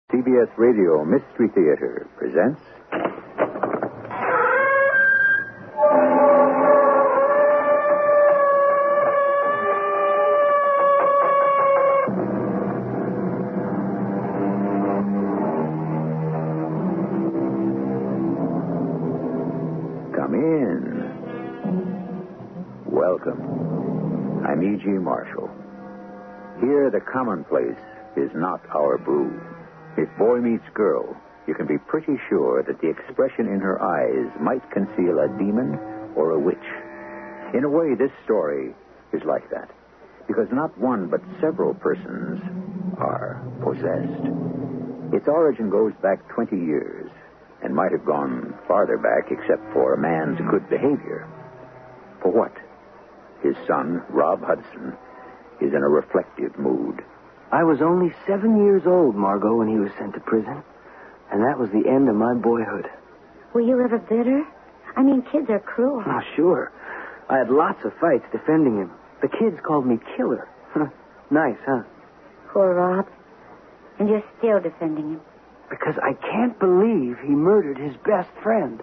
CBS Radio Mystery Theater presents... Come in. Welcome. I'm E.G. Marshall. Here, the commonplace is not our brew. If boy meets girl, you can be pretty sure that the expression in her eyes might conceal a demon or a witch. In a way, this story is like that, because not one but several persons are possessed. Its origin goes back 20 years, and might have gone farther back except for a man's good behavior. For what? His son, Rob Hudson, is in a reflective mood. I was only 7 years old, Margot, when he was sent to prison. And that was the end of my boyhood. Were you ever bitter? I mean, kids are cruel. Oh, sure. I had lots of fights defending him. The kids called me Killer. Nice, huh? Poor Rob. And you're still defending him. Because I can't believe he murdered his best friend.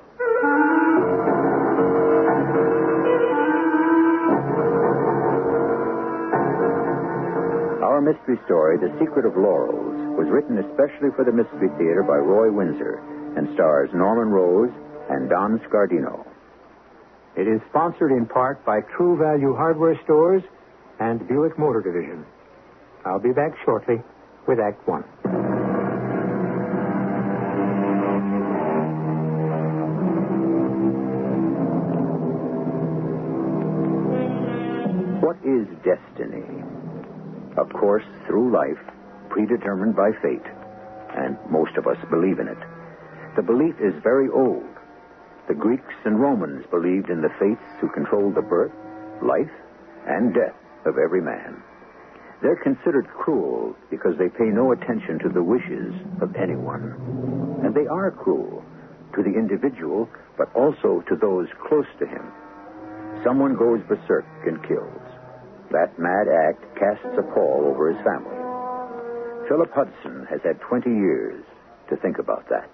Our mystery story, The Secret of Laurels, was written especially for the Mystery Theater by Roy Windsor and stars Norman Rose and Don Scardino. It is sponsored in part by True Value Hardware Stores and Buick Motor Division. I'll be back shortly with Act One. What is destiny? Of course, through life, predetermined by fate, and most of us believe in it. The belief is very old. The Greeks and Romans believed in the fates who controlled the birth, life, and death of every man. They're considered cruel because they pay no attention to the wishes of anyone. And they are cruel to the individual, but also to those close to him. Someone goes berserk and kills. That mad act casts a pall over his family. Philip Hudson has had 20 years to think about that.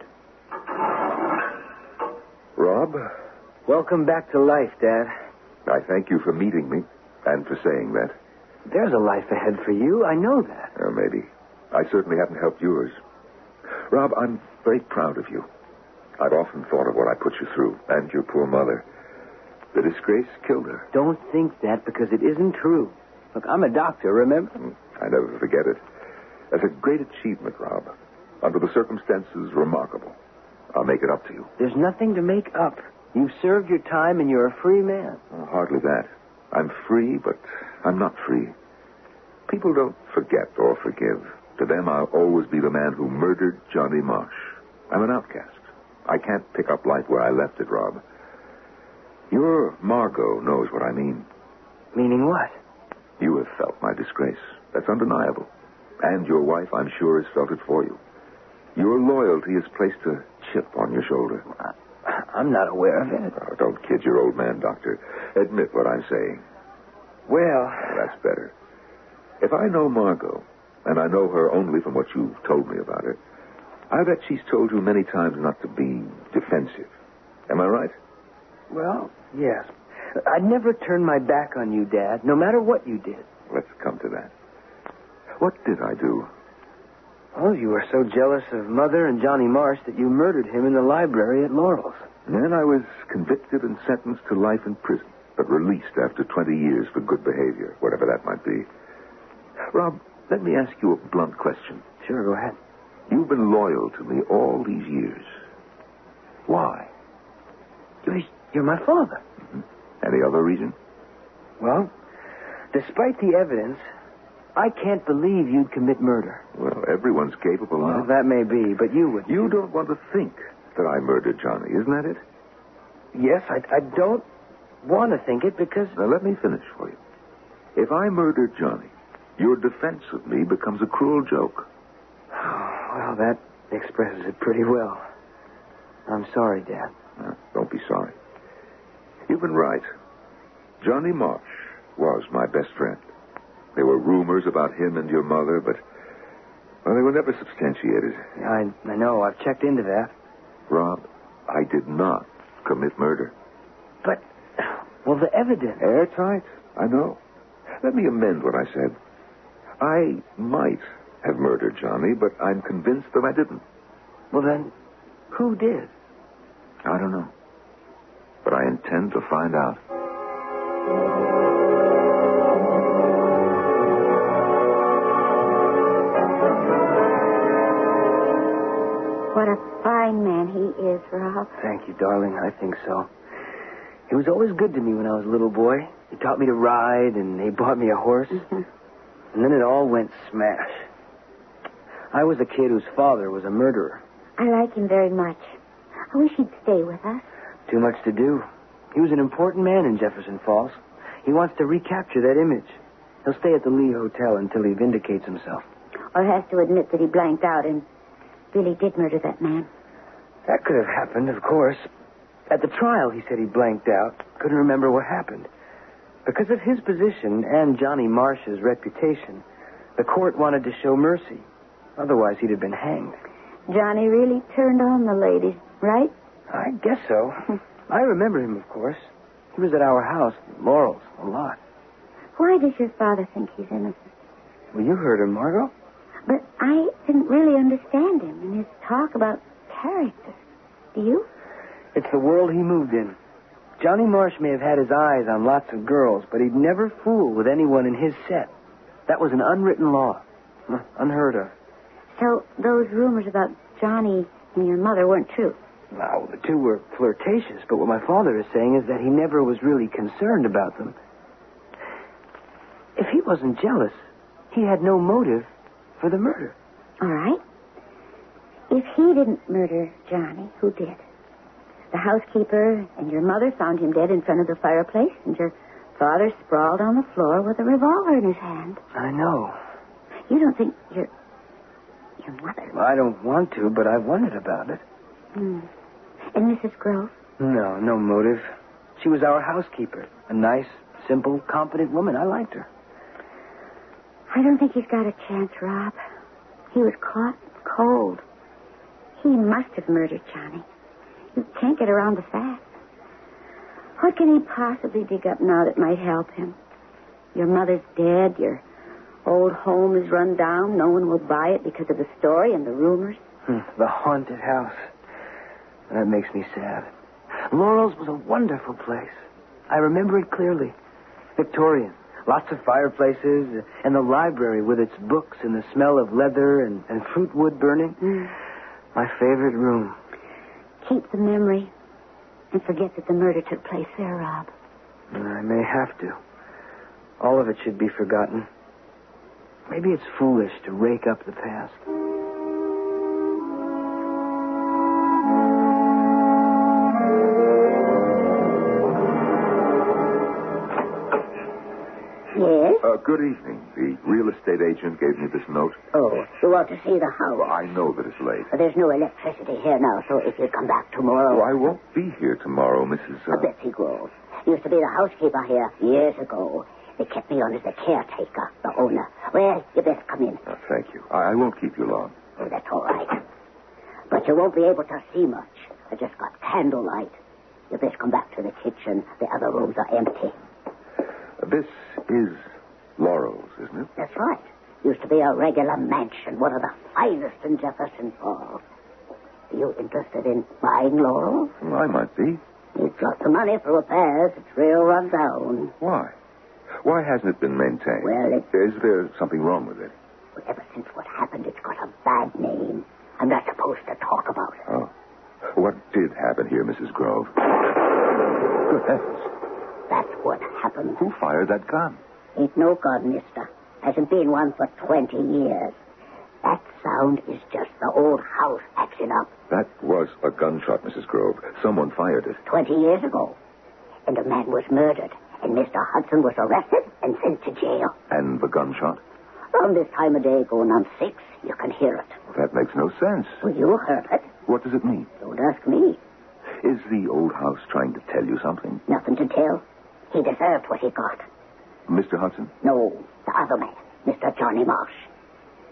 Rob? Welcome back to life, Dad. I thank you for meeting me and for saying that. There's a life ahead for you. I know that. Oh, maybe. I certainly haven't helped yours. Rob, I'm very proud of you. I've often thought of what I put you through, and your poor mother. The disgrace killed her. Don't think that, because it isn't true. Look, I'm a doctor, remember? I never forget it. That's a great achievement, Rob. Under the circumstances, remarkable. I'll make it up to you. There's nothing to make up. You've served your time and you're a free man. Oh, hardly that. I'm free, but I'm not free. People don't forget or forgive. To them, I'll always be the man who murdered Johnny Marsh. I'm an outcast. I can't pick up life where I left it, Rob. Your Margot knows what I mean. Meaning what? You have felt my disgrace. That's undeniable. And your wife, I'm sure, has felt it for you. Your loyalty has placed a chip on your shoulder. I'm not aware of it. Oh, don't kid your old man, Doctor. Admit what I'm saying. Well... That's better. If I know Margot, and I know her only from what you've told me about her, I bet she's told you many times not to be defensive. Am I right? Well, yes. I'd never turn my back on you, Dad, no matter what you did. Let's come to that. What did I do? Oh, you were so jealous of Mother and Johnny Marsh that you murdered him in the library at Laurel's. Then I was convicted and sentenced to life in prison, but released after 20 years for good behavior, whatever that might be. Rob, let me ask you a blunt question. Sure, go ahead. You've been loyal to me all these years. Why? You're my father. Mm-hmm. Any other reason? Well, despite the evidence, I can't believe you'd commit murder. Well, everyone's capable Well, of... that may be, but you would. You don't want to think that I murdered Johnny, isn't that it? Yes, I don't want to think it because... Now, let me finish for you. If I murdered Johnny, your defense of me becomes a cruel joke. Well, that expresses it pretty well. I'm sorry, Dad. Don't be sorry. You've been right. Johnny Marsh was my best friend. There were rumors about him and your mother, but Well, they were never substantiated. I know. I've checked into that. Rob, I did not commit murder. But, well, the evidence... Airtight? I know. Let me amend what I said. I might have murdered Johnny, but I'm convinced that I didn't. Well, then, who did? I don't know. But I intend to find out. What a fine man he is, Rob. Thank you, darling. I think so. He was always good to me when I was a little boy. He taught me to ride, and he bought me a horse. Mm-hmm. And then it all went smash. I was a kid whose father was a murderer. I like him very much. I wish he'd stay with us. Too much to do. He was an important man in Jefferson Falls. He wants to recapture that image. He'll stay at the Lee Hotel until he vindicates himself. Or has to admit that he blanked out and really did murder that man. That could have happened, of course. At the trial, he said he blanked out. Couldn't remember what happened. Because of his position and Johnny Marsh's reputation, the court wanted to show mercy. Otherwise, he'd have been hanged. Johnny really turned on the ladies, right? I guess so. I remember him, of course. He was at our house, Laurel's, a lot. Why does your father think he's innocent? Well, you heard him, Margot. But I didn't really understand him and his talk about character. Do you? It's the world he moved in. Johnny Marsh may have had his eyes on lots of girls, but he'd never fool with anyone in his set. That was an unwritten law. Unheard of. So those rumors about Johnny and your mother weren't true? Well, the two were flirtatious, but what my father is saying is that he never was really concerned about them. If he wasn't jealous, he had no motive for the murder. All right. If he didn't murder Johnny, who did? The housekeeper and your mother found him dead in front of the fireplace, and your father sprawled on the floor with a revolver in his hand. I know. You don't think your mother... Well, I don't want to, but I've wondered about it. And Mrs. Grove? No motive. She was our housekeeper. A nice, simple, competent woman. I liked her. I don't think he's got a chance, Rob. He was caught cold. He must have murdered Johnny. You can't get around the facts. What can he possibly dig up now that might help him? Your mother's dead. Your old home is run down. No one will buy it because of the story and the rumors. The haunted house. That makes me sad. Laurel's was a wonderful place. I remember it clearly. Victorian. Lots of fireplaces, and the library with its books and the smell of leather and fruit wood burning. My favorite room. Keep the memory and forget that the murder took place there, Rob. I may have to. All of it should be forgotten. Maybe it's foolish to rake up the past. Yes? Good evening. The real estate agent gave me this note. Oh, you want to see the house? Well, I know that it's late. There's no electricity here now, so if you come back tomorrow... Oh, I won't be here tomorrow, Mrs. Betsy Grove. Used to be the housekeeper here years ago. They kept me on as the caretaker, the owner. Well, you best come in. Oh, thank you. I won't keep you long. Oh, that's all right. But you won't be able to see much. I just got candlelight. You best come back to the kitchen. The other rooms are empty. This is Laurel's, isn't it? That's right. Used to be a regular mansion, one of the finest in Jefferson Falls. Are you interested in buying Laurel? Well, I might be. It's got the money for repairs. It's real run down. Why? Why hasn't it been maintained? Well, Is there something wrong with it? Well, ever since what happened, it's got a bad name. I'm not supposed to talk about it. Oh. What did happen here, Mrs. Grove? Good heavens. That's what happened. Who fired that gun? Ain't no gun, mister. Hasn't been one for 20 years. That sound is just the old house acting up. That was a gunshot, Mrs. Grove. Someone fired it. 20 years ago. And a man was murdered. And Mr. Hudson was arrested and sent to jail. And the gunshot? Around this time of day, going on 6, you can hear it. That makes no sense. Well, you heard it. What does it mean? Don't ask me. Is the old house trying to tell you something? Nothing to tell. He deserved what he got. Mr. Hudson? No, the other man, Mr. Johnny Marsh.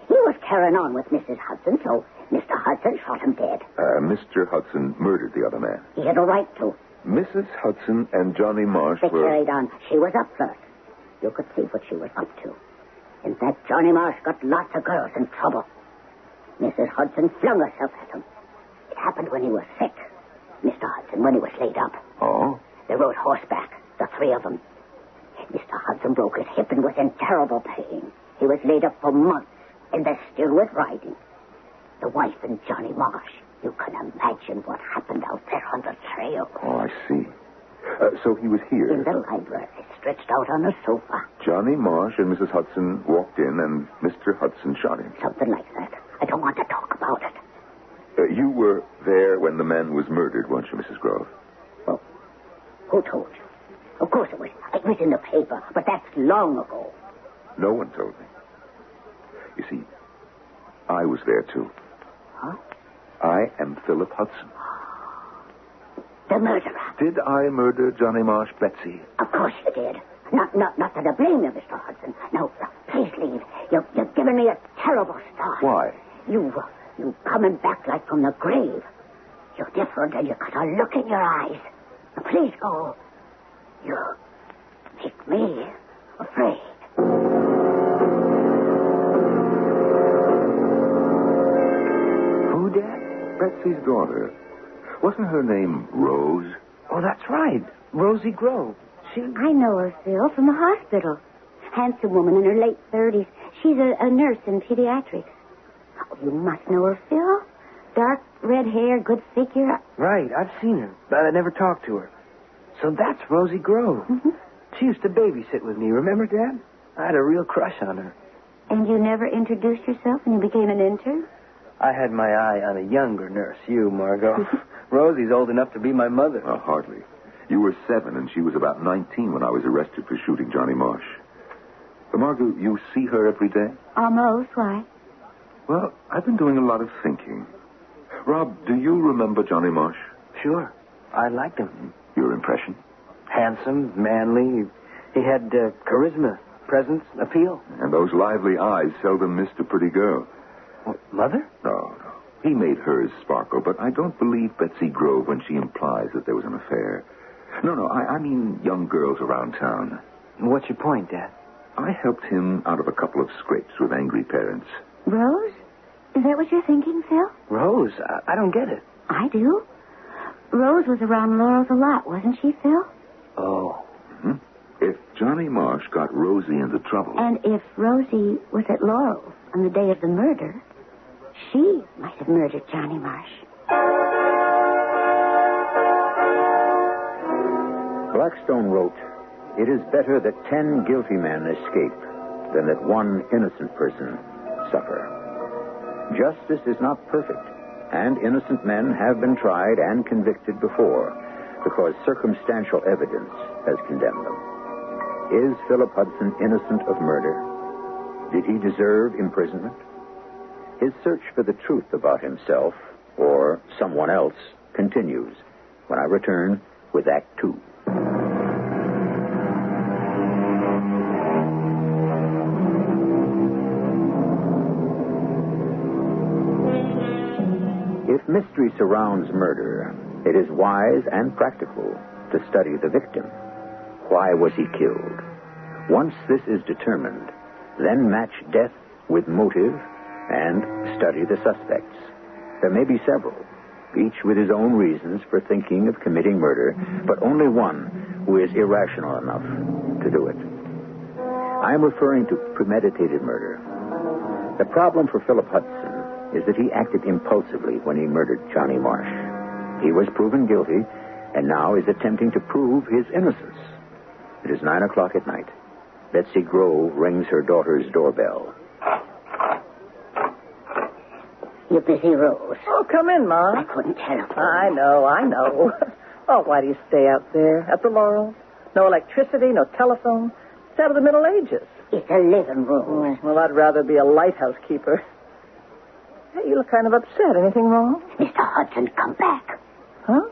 He was carrying on with Mrs. Hudson, so Mr. Hudson shot him dead. Mr. Hudson murdered the other man. He had a right to. Mrs. Hudson and Johnny Marsh They were... carried on. She was up first. You could see what she was up to. In fact, Johnny Marsh got lots of girls in trouble. Mrs. Hudson flung herself at him. It happened when he was sick. Mr. Hudson, when he was laid up. Oh? They rode horseback, the three of them. Mr. Hudson broke his hip and was in terrible pain. He was laid up for months, and they're still with riding. The wife and Johnny Marsh. You can imagine what happened out there on the trail. Oh, I see. So he was here. In the library, stretched out on a sofa. Johnny Marsh and Mrs. Hudson walked in, and Mr. Hudson shot him. Something like that. I don't want to talk about it. You were there when the man was murdered, weren't you, Mrs. Grove? Well, who told you? Of course it was. It was in the paper, but that's long ago. No one told me. You see, I was there, too. Huh? I am Philip Hudson. The murderer. Did I murder Johnny Marsh, Betsy? Of course you did. Not that I blame you, Mr. Hudson. No, please leave. You've given me a terrible start. Why? You coming back like from the grave. You're different and you got a look in your eyes. Now, please go. You make me afraid. Who, Dad? Betsy's daughter. Wasn't her name Rose? Oh, that's right. Rosie Grove. I know her, Phil, from the hospital. Handsome woman in her late 30s. She's a nurse in pediatrics. Oh, you must know her, Phil. Dark red hair, good figure. Right, I've seen her, but I never talked to her. So that's Rosie Grove. Mm-hmm. She used to babysit with me, remember, Dad? I had a real crush on her. And you never introduced yourself when you became an intern? I had my eye on a younger nurse, you, Margot. Rosie's old enough to be my mother. Hardly. You were 7, and she was about 19 when I was arrested for shooting Johnny Marsh. Margot, you see her every day? Almost. Why? Well, I've been doing a lot of thinking. Rob, do you remember Johnny Marsh? Sure. I liked him. Your impression? Handsome, manly. He had charisma, presence, appeal. And those lively eyes seldom missed a pretty girl. What, Mother? No. He made hers sparkle, but I don't believe Betsy Grove when she implies that there was an affair. No, I mean young girls around town. What's your point, Dad? I helped him out of a couple of scrapes with angry parents. Rose? Is that what you're thinking, Phil? Rose? I don't get it. I do. Rose was around Laurel's a lot, wasn't she, Phil? Oh. Mm-hmm. If Johnny Marsh got Rosie into trouble... And if Rosie was at Laurel's on the day of the murder, she might have murdered Johnny Marsh. Blackstone wrote, "It is better that 10 guilty men escape than that one innocent person suffer. Justice is not perfect, and innocent men have been tried and convicted before because circumstantial evidence has condemned them. Is Philip Hudson innocent of murder? Did he deserve imprisonment? His search for the truth about himself or someone else continues when I return with Act 2. If mystery surrounds murder, it is wise and practical to study the victim. Why was he killed? Once this is determined, then match death with motive and study the suspects. There may be several, each with his own reasons for thinking of committing murder, but only one who is irrational enough to do it. I am referring to premeditated murder. The problem for Philip Hudson is that he acted impulsively when he murdered Johnny Marsh. He was proven guilty and now is attempting to prove his innocence. It is 9 o'clock at night. Betsy Grove rings her daughter's doorbell. You busy, Rose? Oh, come in, Ma. I couldn't telephone. I know. Oh, why do you stay out there at the Laurel? No electricity, no telephone. It's out of the Middle Ages. It's a living room. Oh, well, I'd rather be a lighthouse keeper. Hey, you look kind of upset. Anything wrong? Mr. Hudson, come back. Huh?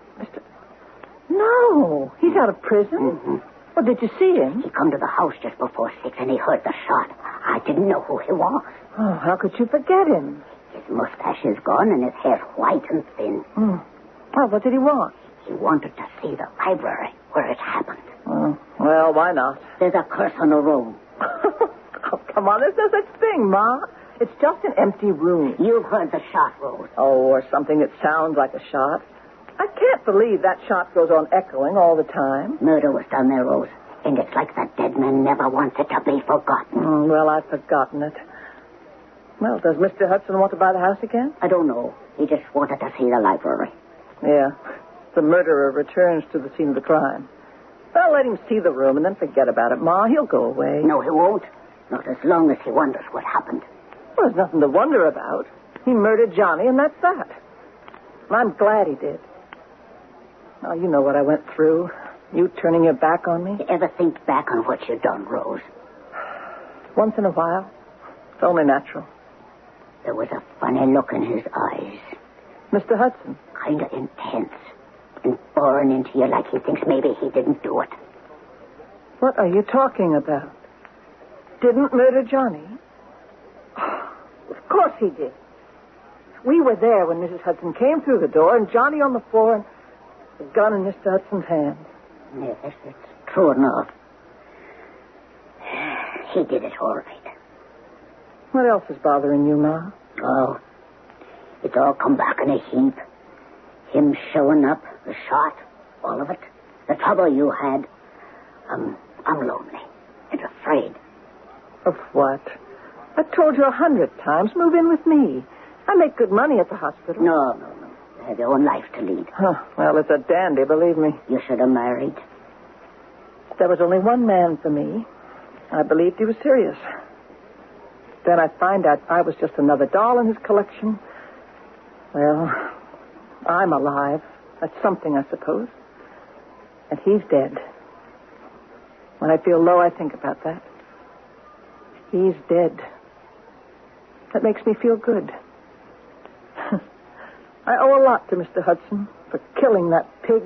No, he's out of prison. Mm-hmm. Well, did you see him? He come to the house just before 6 and he heard the shot. I didn't know who he was. Oh, how could you forget him? His mustache is gone and his hair white and thin. Oh, what did he want? He wanted to see the library where it happened. Well, why not? There's a curse on the room. Oh, come on, there's no such thing, Ma. It's just an empty room. You heard the shot, Rose. Oh, or something that sounds like a shot. I can't believe that shot goes on echoing all the time. Murder was done there, Rose. And it's like the dead man never wants it to be forgotten. Well, I've forgotten it. Well, does Mr. Hudson want to buy the house again? I don't know. He just wanted to see the library. Yeah. The murderer returns to the scene of the crime. Well, let him see the room and then forget about it, Ma. He'll go away. No, he won't. Not as long as he wonders what happened. Well, there's nothing to wonder about. He murdered Johnny, and that's that. And I'm glad he did. Now, you know what I went through. You turning your back on me. You ever think back on what you've done, Rose? Once in a while. It's only natural. There was a funny look in his eyes. Mr. Hudson. Kind of intense. And boring into you like he thinks maybe he didn't do it. What are you talking about? Didn't murder Johnny? Of course he did. We were there when Mrs. Hudson came through the door and Johnny on the floor and the gun in Mr. Hudson's hand. Yes, it's true enough. He did it all right. What else is bothering you, Ma? Oh, it's all come back in a heap. Him showing up, the shot, all of it. The trouble you had. I'm lonely and afraid. Of what? I told you 100 times, move in with me. I make good money at the hospital. No. You have your own life to lead. Well, it's a dandy, believe me. You should have married. There was only one man for me. I believed he was serious. Then I find out I was just another doll in his collection. Well, I'm alive. That's something, I suppose. And he's dead. When I feel low, I think about that. He's dead. That makes me feel good. I owe a lot to Mr. Hudson for killing that pig.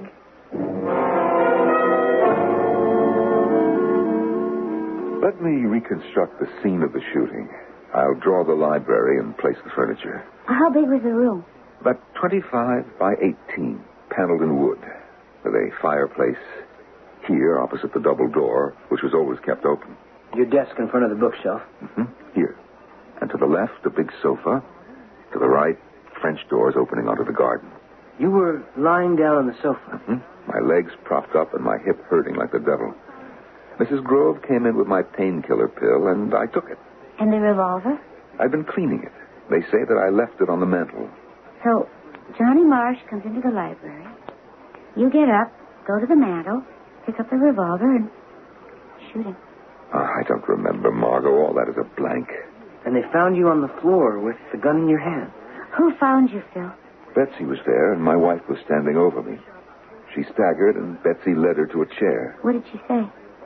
Let me reconstruct the scene of the shooting. I'll draw the library and place the furniture. How big was the room? About 25 by 18, paneled in wood, with a fireplace here opposite the double door, which was always kept open. Your desk in front of the bookshelf. Here. And to the left, a big sofa. To the right, French doors opening onto the garden. You were lying down on the sofa. My legs propped up and my hip hurting like the devil. Mrs. Grove came in with my painkiller pill, and I took it. And the revolver? I've been cleaning it. They say that I left it on the mantel. So, Johnny Marsh comes into the library. You get up, go to the mantel, pick up the revolver, and shoot him. I don't remember, Margot. All that is a blank. And they found you on the floor with the gun in your hand. Who found you, Phil? Betsy was there, and my wife was standing over me. She staggered, and Betsy led her to a chair. What did she say?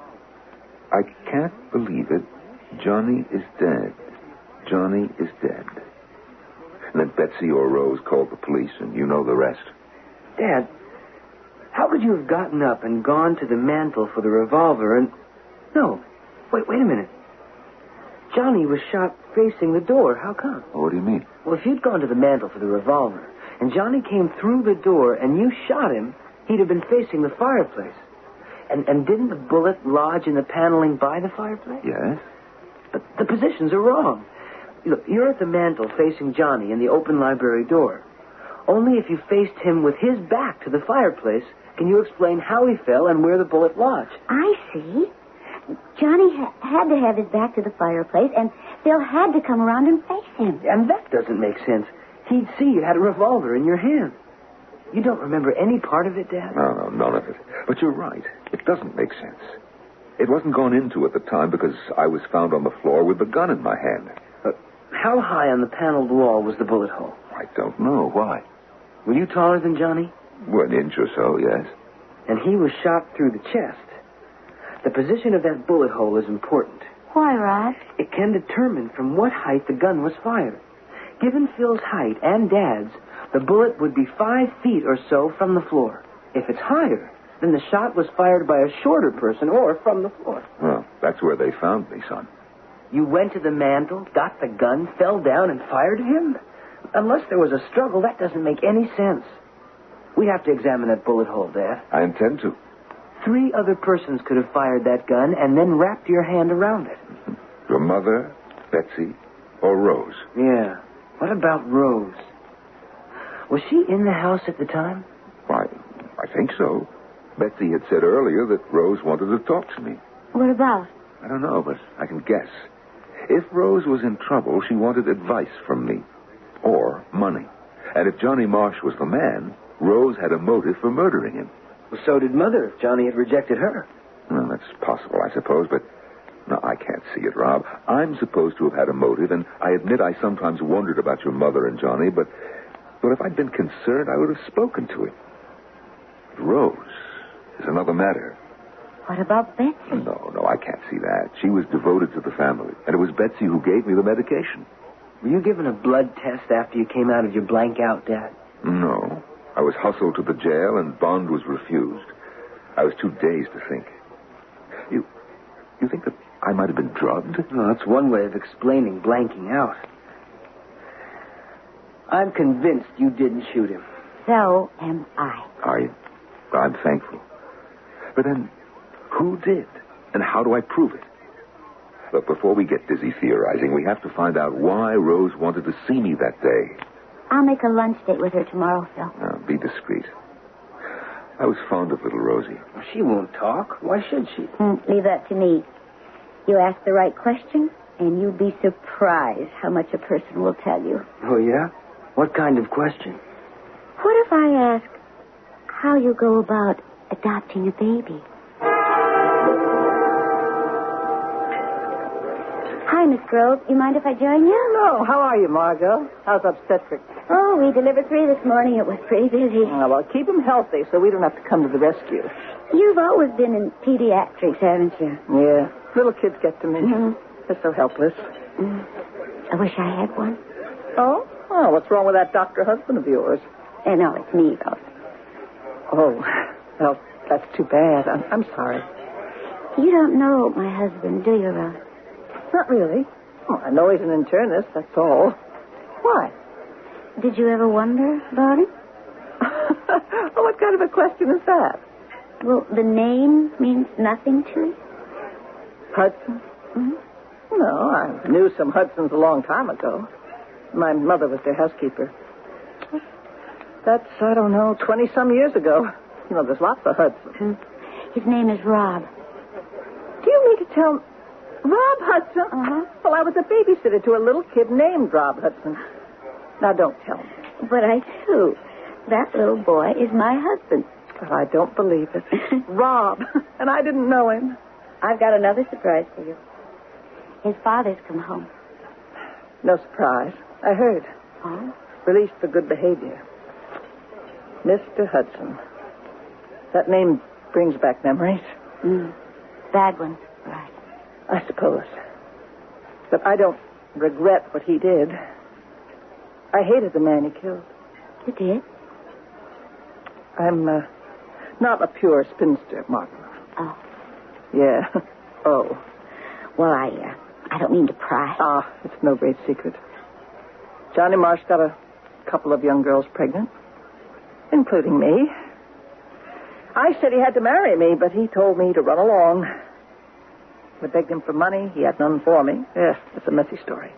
I can't believe it. Johnny is dead. Johnny is dead. And then Betsy or Rose called the police, and you know the rest. Dad, how could you have gotten up and gone to the mantel for the revolver and... No, wait a minute. Johnny was shot facing the door. How come? What do you mean? Well, if you'd gone to the mantel for the revolver, and Johnny came through the door and you shot him, he'd have been facing the fireplace. And didn't the bullet lodge in the paneling by the fireplace? Yes? But the positions are wrong. Look, you're at the mantel facing Johnny in the open library door. Only if you faced him with his back to the fireplace can you explain how he fell and where the bullet lodged. I see. Johnny had to have his back to the fireplace, and Phil had to come around and face him. And that doesn't make sense. He'd see you had a revolver in your hand. You don't remember any part of it, Dad? No, none of it. But you're right. It doesn't make sense. It wasn't gone into at the time because I was found on the floor with the gun in my hand. How high on the paneled wall was the bullet hole? I don't know. Why? Were you taller than Johnny? Well, an inch or so, yes. And he was shot through the chest. The position of that bullet hole is important. Why, Rod? It can determine from what height the gun was fired. Given Phil's height and Dad's, the bullet would be 5 feet or so from the floor. If it's higher, then the shot was fired by a shorter person or from the floor. Well, that's where they found me, son. You went to the mantel, got the gun, fell down, and fired at him? Unless there was a struggle, that doesn't make any sense. We have to examine that bullet hole, Dad. I intend to. 3 other persons could have fired that gun and then wrapped your hand around it. Your mother, Betsy, or Rose? Yeah. What about Rose? Was she in the house at the time? Why, I think so. Betsy had said earlier that Rose wanted to talk to me. What about? I don't know, but I can guess. If Rose was in trouble, she wanted advice from me. Or money. And if Johnny Marsh was the man, Rose had a motive for murdering him. Well, so did Mother if Johnny had rejected her. Well, that's possible, I suppose, but... No, I can't see it, Rob. I'm supposed to have had a motive, and I admit I sometimes wondered about your mother and Johnny, but if I'd been concerned, I would have spoken to him. But Rose is another matter. What about Betsy? No, I can't see that. She was devoted to the family, and it was Betsy who gave me the medication. Were you given a blood test after you came out of your blank out, Dad? No. I was hustled to the jail, and bond was refused. I was too dazed to think. You think that I might have been drugged? Well, that's one way of explaining blanking out. I'm convinced you didn't shoot him. So am I. I'm thankful. But then, who did? And how do I prove it? Look, before we get dizzy theorizing, we have to find out why Rose wanted to see me that day. I'll make a lunch date with her tomorrow, Phil. Now, be discreet. I was fond of little Rosie. Well, she won't talk. Why should she? Leave that to me. You ask the right question, and you'd be surprised how much a person will tell you. Oh, yeah? What kind of question? What if I ask how you go about adopting a baby? Hi, Miss Grove. You mind if I join you? Hello. How are you, Margot? How's obstetrics? Oh, we delivered 3 this morning. It was pretty busy. Oh, well, keep them healthy so we don't have to come to the rescue. You've always been in pediatrics, haven't you? Yeah. Little kids get to me. Mm-hmm. They're so helpless. I wish I had one. Oh? Oh, what's wrong with that doctor husband of yours? No, it's me, though. Oh, well, that's too bad. I'm sorry. You don't know my husband, do you, Rose? Not really. Oh, I know he's an internist, that's all. Why? Did you ever wonder about him? Well, what kind of a question is that? Well, the name means nothing to you? Hudson? Mm-hmm. No, I knew some Hudsons a long time ago. My mother was their housekeeper. That's, 20-some years ago. You know, there's lots of Hudsons. His name is Rob. Do you mean to tell... Rob Hudson? Uh-huh. Well, I was a babysitter to a little kid named Rob Hudson. Now, don't tell me. But I do. That little boy is my husband. But I don't believe it. Rob. And I didn't know him. I've got another surprise for you. His father's come home. No surprise. I heard. Oh? Released for good behavior. Mr. Hudson. That name brings back memories. Bad ones, right. I suppose. But I don't regret what he did. I hated the man he killed. You did? I'm not a pure spinster, Margaret. Oh. Yeah. Oh. Well, I don't mean to pry. Ah, it's no great secret. Johnny Marsh got a couple of young girls pregnant, including me. I said he had to marry me, but he told me to run along. I begged him for money. He had none for me. Yes, it's a messy story.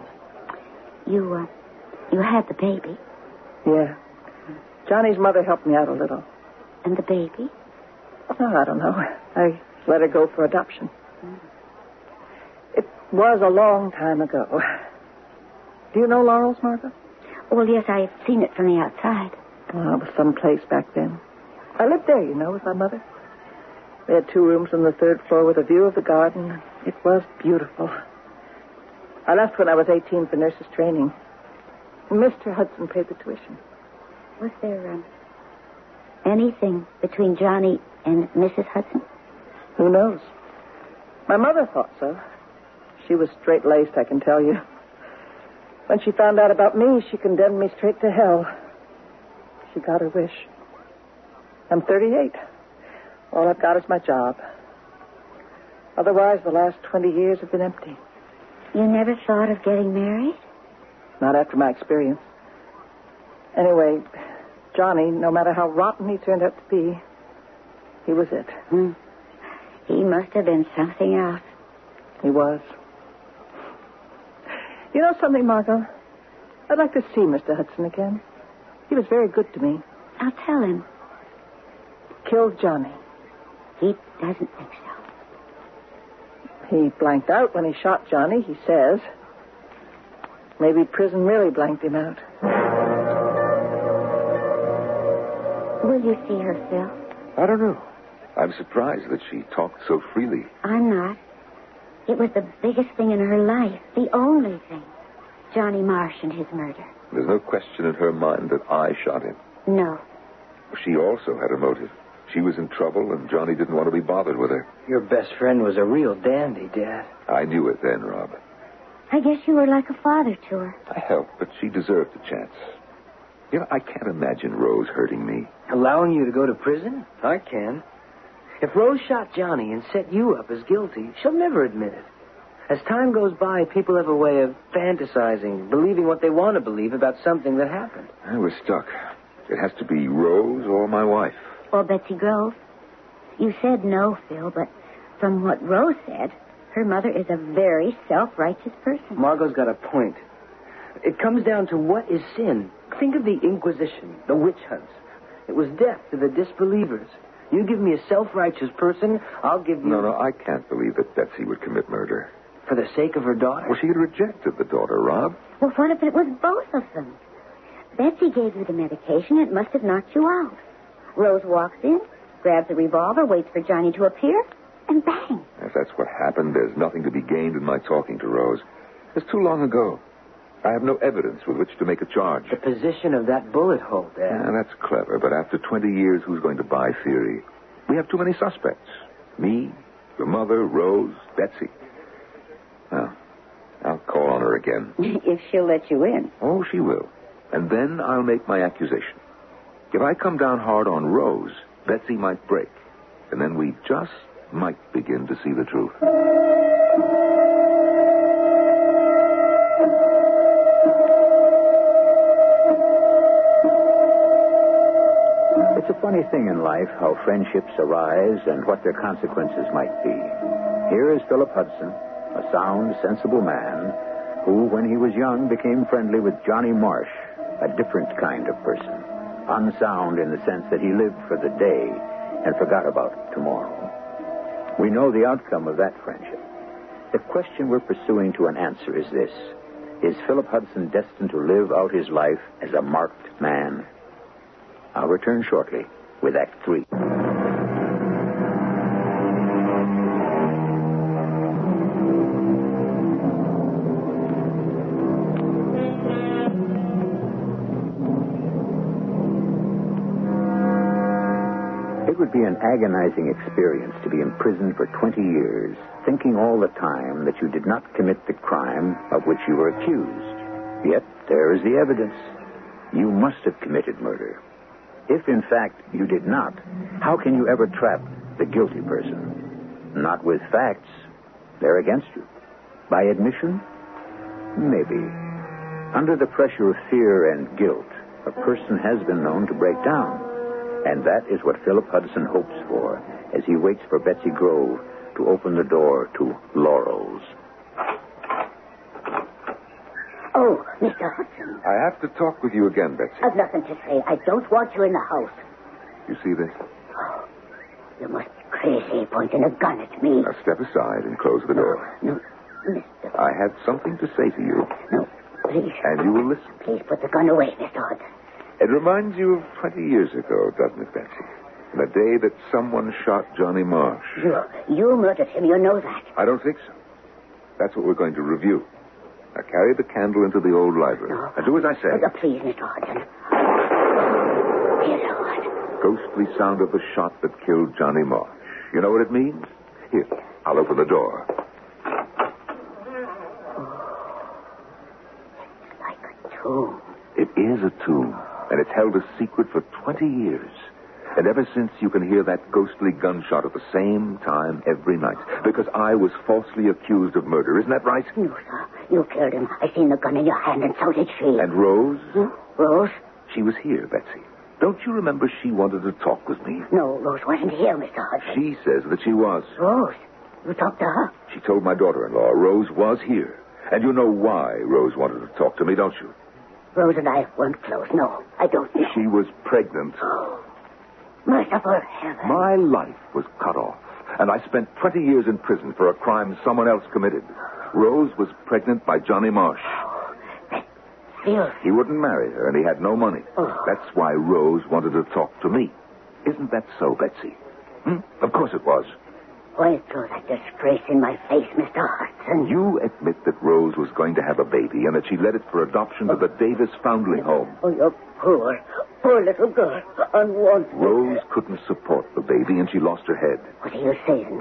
You had the baby. Yeah. Johnny's mother helped me out a little. And the baby? Oh, I don't know. I let her go for adoption. It was a long time ago. Do you know Laurel's, Martha? Well, yes, I've seen it from the outside. Oh, it was some place back then. I lived there, with my mother. We had 2 rooms on the 3rd floor with a view of the garden. It was beautiful. I left when I was 18 for nurse's training. Mr. Hudson paid the tuition. Was there anything between Johnny and Mrs. Hudson? Who knows? My mother thought so. She was straight-laced, I can tell you. When she found out about me, she condemned me straight to hell. She got her wish. I'm 38. All I've got is my job. Otherwise, the last 20 years have been empty. You never thought of getting married? Not after my experience. Anyway, Johnny, no matter how rotten he turned out to be, he was it. He must have been something else. He was. You know something, Margot? I'd like to see Mr. Hudson again. He was very good to me. I'll tell him. Killed Johnny. He doesn't think so. He blanked out when he shot Johnny, he says. Maybe prison really blanked him out. Will you see her, Phil? I don't know. I'm surprised that she talked so freely. I'm not. It was the biggest thing in her life. The only thing. Johnny Marsh and his murder. There's no question in her mind that I shot him. No. She also had a motive. She was in trouble, and Johnny didn't want to be bothered with her. Your best friend was a real dandy, Dad. I knew it then, Rob. I guess you were like a father to her. I helped, but she deserved a chance. You know, I can't imagine Rose hurting me. Allowing you to go to prison? I can. If Rose shot Johnny and set you up as guilty, she'll never admit it. As time goes by, people have a way of fantasizing, believing what they want to believe about something that happened. We're stuck. It has to be Rose or my wife. Or Betsy Grove. You said no, Phil, but from what Rose said, her mother is a very self-righteous person. Margot's got a point. It comes down to what is sin. Think of the Inquisition, the witch hunts. It was death to the disbelievers. You give me a self-righteous person, I'll give you... No, I can't believe that Betsy would commit murder. For the sake of her daughter? Well, she had rejected the daughter, Rob. Well, what if it was both of them? Betsy gave you the medication. It must have knocked you out. Rose walks in, grabs a revolver, waits for Johnny to appear, and bang. If that's what happened, there's nothing to be gained in my talking to Rose. It's too long ago. I have no evidence with which to make a charge. The position of that bullet hole, Dad. Yeah, that's clever, but after 20 years, who's going to buy theory? We have too many suspects. Me, your mother, Rose, Betsy. Well, I'll call on her again. If she'll let you in. Oh, she will. And then I'll make my accusation. If I come down hard on Rose, Betsy might break. And then we just might begin to see the truth. It's a funny thing in life how friendships arise and what their consequences might be. Here is Philip Hudson, a sound, sensible man who, when he was young, became friendly with Johnny Marsh, a different kind of person. Unsound in the sense that he lived for the day and forgot about tomorrow. We know the outcome of that friendship. The question we're pursuing to an answer is this: is Philip Hudson destined to live out his life as a marked man? I'll return shortly with Act 3. It would be an agonizing experience to be imprisoned for 20 years, thinking all the time that you did not commit the crime of which you were accused. Yet there is the evidence. You must have committed murder. If, in fact, you did not, how can you ever trap the guilty person? Not with facts. They're against you. By admission? Maybe. Under the pressure of fear and guilt, a person has been known to break down. And that is what Philip Hudson hopes for as he waits for Betsy Grove to open the door to Laurel's. Oh, Mr. Hudson. I have to talk with you again, Betsy. I've nothing to say. I don't want you in the house. You see this? Oh, you must be crazy pointing a gun at me. Now step aside and close the door. No, Mr. I have something to say to you. No, please. And you will listen. Please put the gun away, Mr. Hudson. It reminds you of 20 years ago, doesn't it, Betsy? The day that someone shot Johnny Marsh. You murdered him. You know that. I don't think so. That's what we're going to review. Now carry the candle into the old library. No. Now do as I say. Please, Mr. Hudson. Dear Lord. Ghostly sound of the shot that killed Johnny Marsh. You know what it means? Here, I'll open the door. It's like a tomb. It is a tomb, and it's held a secret for 20 years. And ever since, you can hear that ghostly gunshot at the same time every night. Because I was falsely accused of murder. Isn't that right? No, sir. You killed him. I seen the gun in your hand, and so did she. And Rose? Rose? She was here, Betsy. Don't you remember she wanted to talk with me? No, Rose wasn't here, Mr. Hudson. She says that she was. Rose? You talked to her? She told my daughter-in-law Rose was here. And you know why Rose wanted to talk to me, don't you? Rose and I weren't close. No, I don't know. She was pregnant. Merciful heaven. My life was cut off, and I spent 20 years in prison for a crime someone else committed. Rose was pregnant by Johnny Marsh. Filth. He wouldn't marry her, and he had no money. Oh. That's why Rose wanted to talk to me. Isn't that so, Betsy? Of course it was. Why throw that disgrace in my face, Mr. Hudson? You admit that Rose was going to have a baby and that she led it for adoption to the Davis Foundling Home. Oh, you're poor little girl. Unwanted. Rose couldn't support the baby, and she lost her head. What are you saying?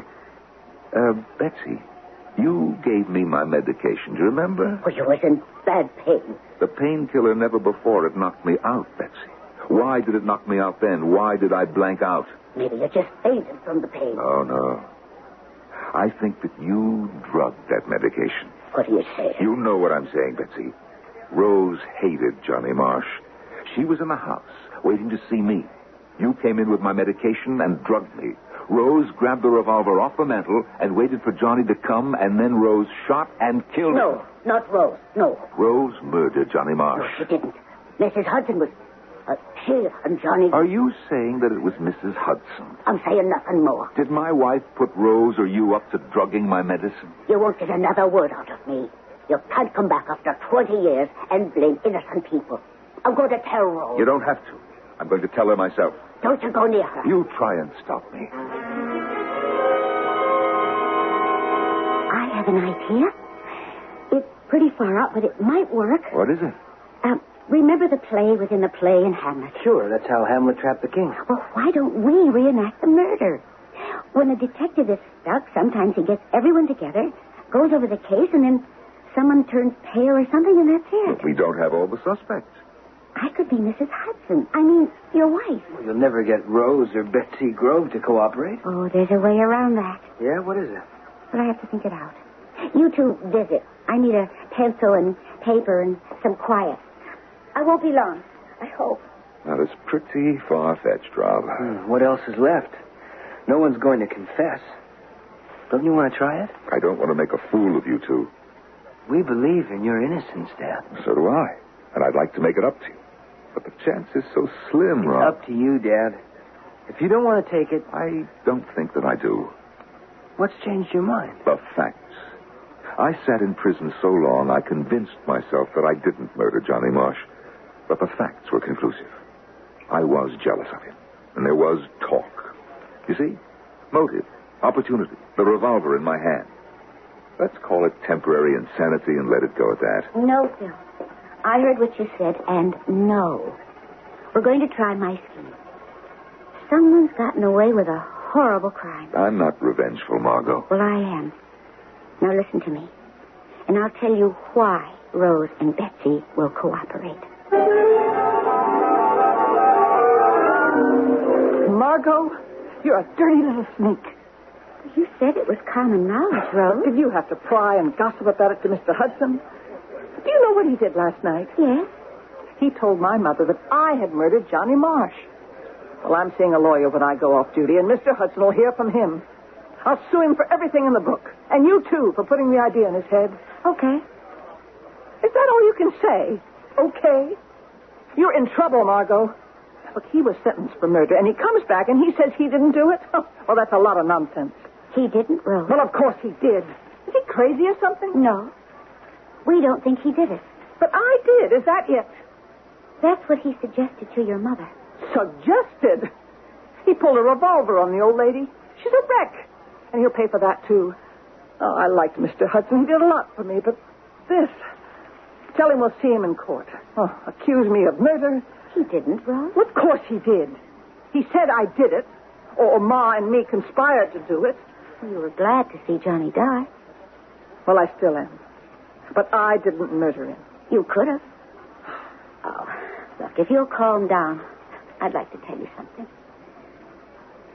Betsy, you gave me my medication. Do you remember? Oh, you was in bad pain. The painkiller never before had knocked me out, Betsy. Why did it knock me out then? Why did I blank out? Maybe you just fainted from the pain. Oh, no. I think that you drugged that medication. What do you say? You know what I'm saying, Betsy. Rose hated Johnny Marsh. She was in the house, waiting to see me. You came in with my medication and drugged me. Rose grabbed the revolver off the mantel and waited for Johnny to come, and then Rose shot and killed him. No, not Rose. No. Rose murdered Johnny Marsh. No, she didn't. Mrs. Hudson was... she and Johnny... Are you saying that it was Mrs. Hudson? I'm saying nothing more. Did my wife put Rose or you up to drugging my medicine? You won't get another word out of me. You can't come back after 20 years and blame innocent people. I'm going to tell Rose. You don't have to. I'm going to tell her myself. Don't you go near her. You try and stop me. I have an idea. It's pretty far out, but it might work. What is it? Remember the play within the play in Hamlet? Sure, that's how Hamlet trapped the king. Well, why don't we reenact the murder? When a detective is stuck, sometimes he gets everyone together, goes over the case, and then someone turns pale or something, and that's it. But we don't have all the suspects. I could be Mrs. Hudson. I mean, your wife. Well, you'll never get Rose or Betsy Grove to cooperate. Oh, there's a way around that. Yeah, what is it? But I have to think it out. You two visit. I need a pencil and paper and some quiet. I won't be long, I hope. That is pretty far-fetched, Rob. What else is left? No one's going to confess. Don't you want to try it? I don't want to make a fool of you two. We believe in your innocence, Dad. So do I. And I'd like to make it up to you. But the chance is so slim, It's Rob. up to you, Dad. If you don't want to take it, I don't think that I do. what's changed your mind? The facts. I sat in prison so long, I convinced myself that I didn't murder Johnny Marsh. But the facts were conclusive. I was jealous of him. And there was talk. You see? Motive. Opportunity. The revolver in my hand. Let's call it temporary insanity and let it go at that. No, Phil. I heard what you said, and no. We're going to try my scheme. Someone's gotten away with a horrible crime. I'm not revengeful, Margot. Well, I am. Now listen to me. And I'll tell you why Rose and Betsy will cooperate. Margot, you're a dirty little snake. You said it was common knowledge, Rose. Did you have to pry and gossip about it to Mr. Hudson? Do you know what he did last night? Yes? He told my mother that I had murdered Johnny Marsh. Well, I'm seeing a lawyer when I go off duty, and Mr. Hudson will hear from him. I'll sue him for everything in the book. And you, too, for putting the idea in his head. Okay. Is that all you can say? Okay? You're in trouble, Margot. Look, he was sentenced for murder, and he comes back and he says he didn't do it? Well, that's a lot of nonsense. He didn't, Rose. Well, of course he did. Is he crazy or something? No. We don't think he did it. But I did. Is that it? That's what he suggested to your mother. Suggested? He pulled a revolver on the old lady. She's a wreck. And he'll pay for that, too. Oh, I liked Mr. Hudson. He did a lot for me, but this... Tell him we'll see him in court. Oh, accuse me of murder. He didn't, Rose. Well, of course he did. He said I did it. Or Ma and me conspired to do it. You were glad to see Johnny die. Well, I still am. But I didn't murder him. You could have. Oh, look, if you'll calm down, I'd like to tell you something.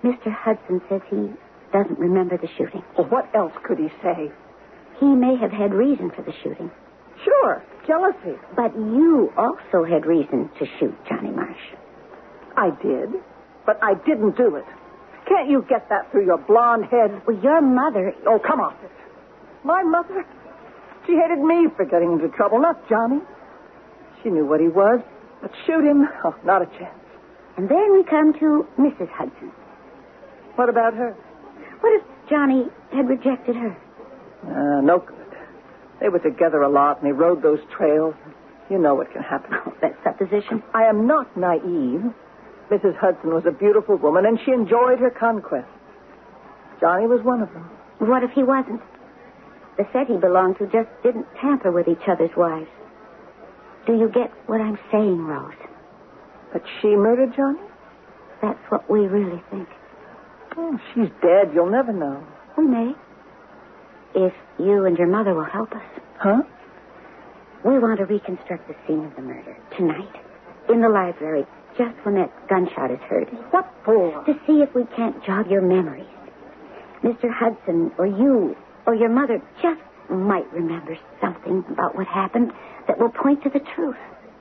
Mr. Hudson says he doesn't remember the shooting. Well, what else could he say? He may have had reason for the shooting. Sure, jealousy. But you also had reason to shoot Johnny Marsh. I did, but I didn't do it. Can't you get that through your blonde head? Well, your mother... Oh, come off it. My mother? She hated me for getting into trouble, not Johnny. She knew what he was, but shoot him? Oh, not a chance. And then we come to Mrs. Hudson. What about her? What if Johnny had rejected her? No good. They were together a lot, and they rode those trails. You know what can happen. Oh, that's supposition. I am not naive. Mrs. Hudson was a beautiful woman, and she enjoyed her conquest. Johnny was one of them. What if he wasn't? The set he belonged to just didn't tamper with each other's wives. Do you get what I'm saying, Rose? But she murdered Johnny? That's what we really think. Oh, she's dead. You'll never know. We may. If you and your mother will help us. Huh? We want to reconstruct the scene of the murder tonight in the library, just when that gunshot is heard. What for? To see if we can't jog your memories. Mr. Hudson or you or your mother just might remember something about what happened that will point to the truth.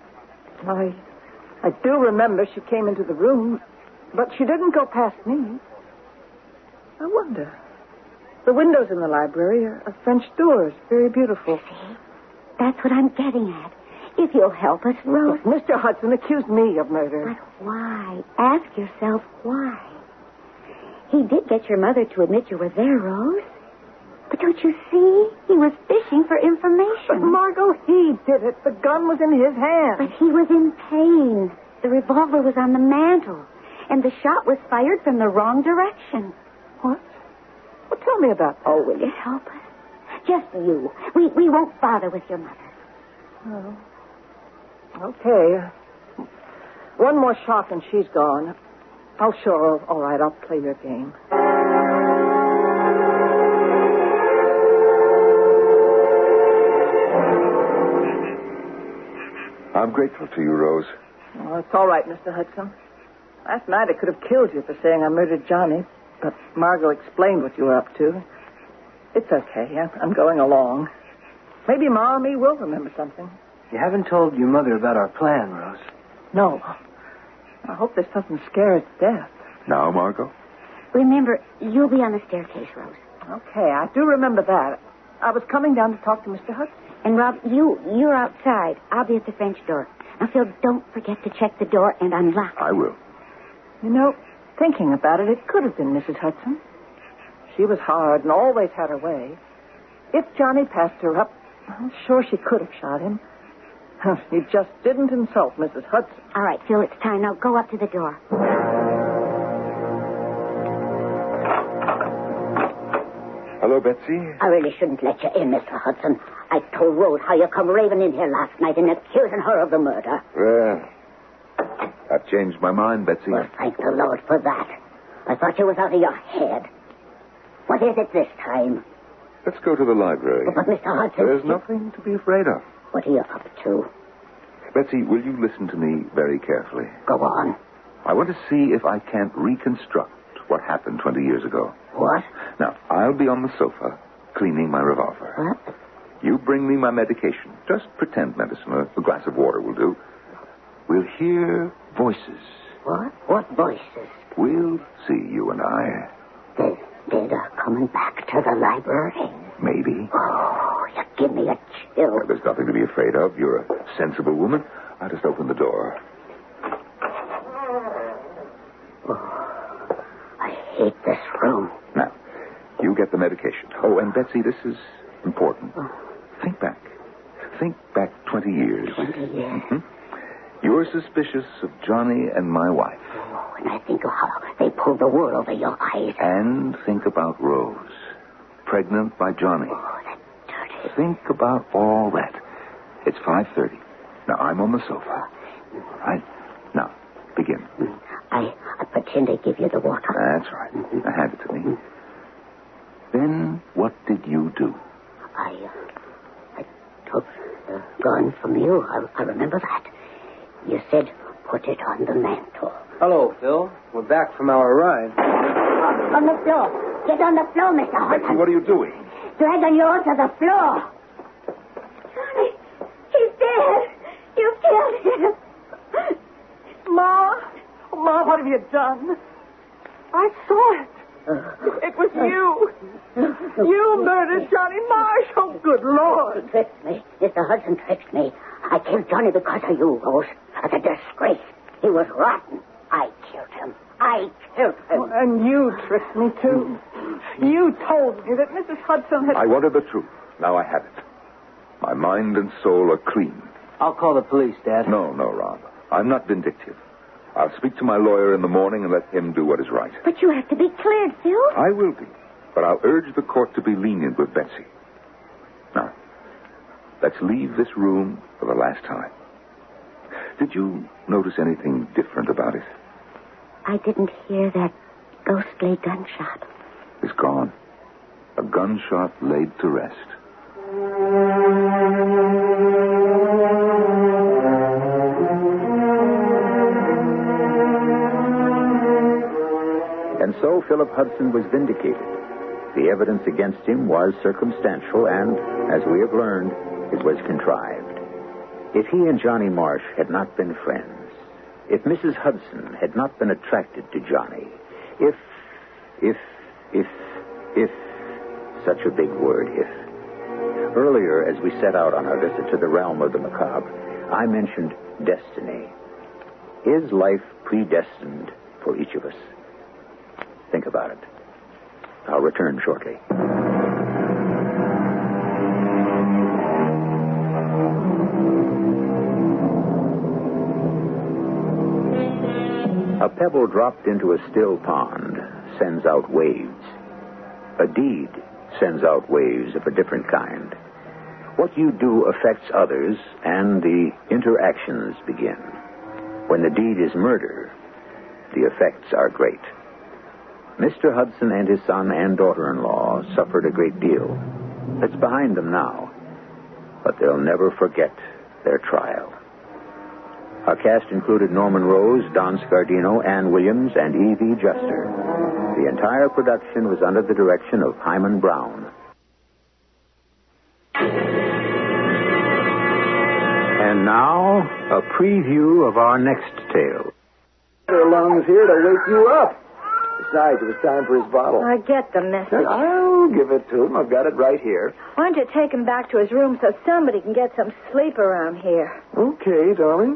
I do remember she came into the room, but she didn't go past me. I wonder. The windows in the library are French doors, very beautiful. See? That's what I'm getting at. If you'll help us, Rose. Look, Mr. Hudson accused me of murder. But why? Ask yourself why. He did get your mother to admit you were there, Rose. But don't you see? He was fishing for information. But, Margot, he did it. The gun was in his hand. But he was in pain. The revolver was on the mantel. And the shot was fired from the wrong direction. What? Well, tell me about that. Oh, will you help us? Just you. We won't bother with your mother. Oh. Okay. One more shot and she's gone. Oh, sure. All right, I'll play your game. I'm grateful to you, Rose. Oh, it's all right, Mr. Hudson. Last night I could have killed you for saying I murdered Johnny, but Margot explained what you were up to. It's okay. I'm going along. Maybe Ma and me will remember something. You haven't told your mother about our plan, Rose. No. I hope this doesn't scare her to death. Now, Margot? Remember, you'll be on the staircase, Rose. Okay, I do remember that. I was coming down to talk to Mr. Hudson. And, Rob, you're outside. I'll be at the French door. Now, Phil, don't forget to check the door and unlock it. I will. You know, thinking about it, it could have been Mrs. Hudson. She was hard and always had her way. If Johnny passed her up, I'm sure she could have shot him. He just didn't insult Mrs. Hudson. All right, Phil, it's time. Now go up to the door. Hello, Betsy. I really shouldn't let you in, Mr. Hudson. I told Rose how you come raving in here last night and accusing her of the murder. Well, I've changed my mind, Betsy. Well, thank the Lord for that. I thought you was out of your head. What is it this time? Let's go to the library. But Mr. Hudson... There's nothing to be afraid of. What are you up to? Betsy, will you listen to me very carefully? Go on. I want to see if I can't reconstruct what happened 20 years ago. What? Now, I'll be on the sofa, cleaning my revolver. What? You bring me my medication. Just pretend medicine. A glass of water will do. We'll hear voices. What? What voices? We'll see, you and I. They're coming back to the library. Maybe. Oh, you give me a chill. Well, there's nothing to be afraid of. You're a sensible woman. I'll just open the door. Oh, I hate this room. Now, you get the medication. Oh, and Betsy, this is important. Think back. Think back 20 years. 20 years? Mm-hmm. You're suspicious of Johnny and my wife. Oh, and I think of how they pulled the wool over your eyes. And think about Rose, pregnant by Johnny. Oh, that dirty... Think about all that. It's 5:30. Now, I'm on the sofa. Right? Now, begin. I pretend to give you the water. That's right. Now, hand it to me. Then, what did you do? I took the gun from you. I remember that. You said, put it on the mantel. Hello, Phil. We're back from our ride. On the floor. Get on the floor, Mr. Hudson. Betsy, what are you doing? Dragging you to the floor. Johnny, he's dead. You killed him. Ma, what have you done? I saw it. It was you. You murdered Johnny Marsh. Oh, good Lord. He tricked me. Mr. Hudson tricked me. I killed Johnny because of you, Rose. As a disgrace. He was rotten. I killed him. And you tricked me, too. You told me that Mrs. Hudson had... I wanted the truth. Now I have it. My mind and soul are clean. I'll call the police, Dad. No, Rob. I'm not vindictive. I'll speak to my lawyer in the morning and let him do what is right. But you have to be cleared, Phil. I will be. But I'll urge the court to be lenient with Betsy. Now, let's leave this room for the last time. Did you notice anything different about it? I didn't hear that ghostly gunshot. It's gone. A gunshot laid to rest. And so Philip Hudson was vindicated. The evidence against him was circumstantial and, as we have learned, it was contrived. If he and Johnny Marsh had not been friends, if Mrs. Hudson had not been attracted to Johnny, if, such a big word, if. Earlier, as we set out on our visit to the realm of the macabre, I mentioned destiny. Is life predestined for each of us? Think about it. I'll return shortly. A pebble dropped into a still pond sends out waves. A deed sends out waves of a different kind. What you do affects others, and the interactions begin. When the deed is murder, the effects are great. Mr. Hudson and his son and daughter-in-law suffered a great deal. It's behind them now, but they'll never forget their trial. Our cast included Norman Rose, Don Scardino, Ann Williams, and E.V. Juster. The entire production was under the direction of Hyman Brown. And now, a preview of our next tale. Lungs here to wake you up. Besides, it was time for his bottle. I get the message. I'll give it to him. I've got it right here. Why don't you take him back to his room so somebody can get some sleep around here? Okay, darling.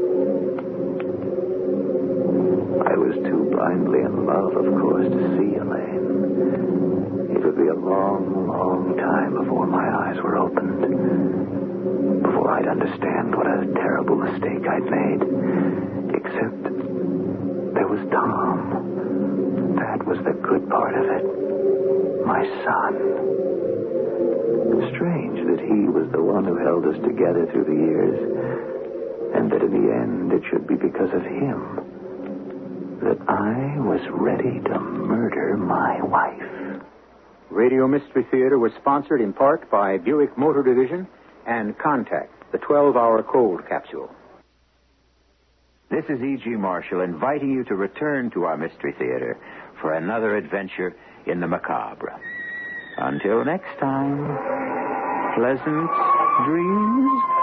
I was too blindly in love, of course, to see Elaine. It would be a long, long time before my eyes were opened. Before I'd understand what a terrible mistake I'd made. Except there was Tom. That was the good part of it. My son. Strange that he was the one who held us together through the years, and that in the end it should be because of him that I was ready to murder my wife. Radio Mystery Theater was sponsored in part by Buick Motor Division and Contact, the 12-hour cold capsule. This is E.G. Marshall inviting you to return to our Mystery Theater for another adventure in the macabre. Until next time, pleasant dreams.